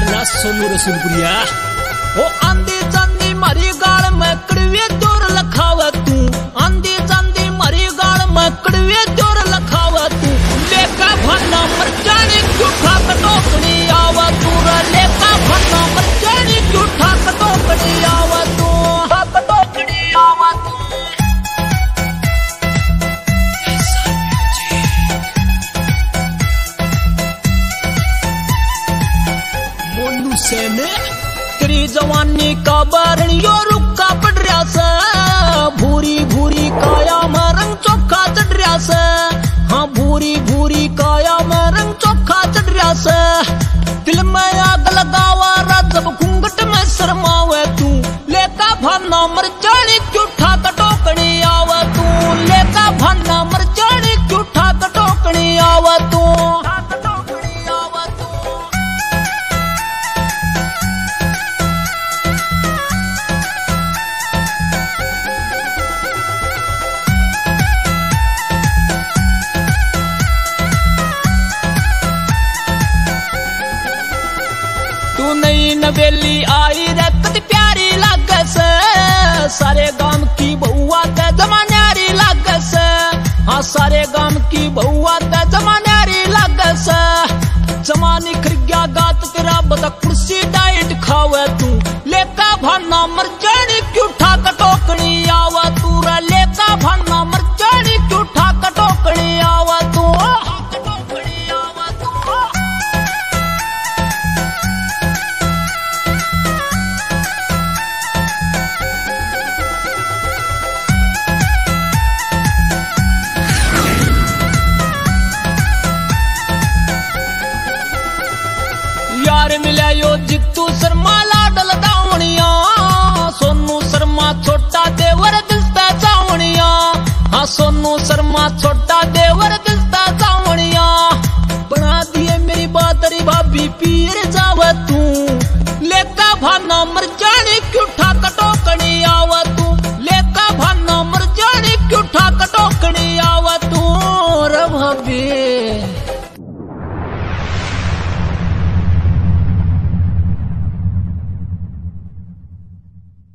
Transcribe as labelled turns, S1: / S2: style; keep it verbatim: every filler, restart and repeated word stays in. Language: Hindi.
S1: मारना सोनू रसूलपुरिया।
S2: ओ आंधी चांदी मारी गाल में कड़वे जोर लखावा तू, आंधी चांदी मारी गाल में कड़वे जोर लखावा तू, लेका भाना मरचानी झूठा कटोकड़ी आवा तू, लेका भाना मरचानी झूठा कटोकड़ी आवा तू, कटोकड़ी आवा तू।
S1: मोनू सेने
S2: तेरी जवानी का बारणियो रुक्का पड़ रहा से, भूरी भूरी काया में रंग चोखा चढ़ रहा से, हाँ भूरी भूरी काया में रंग चोखा चढ़ रहा से। दिल में आग लगावा जब घूंघट में शर्मावे तू, लेका भाना मर जानी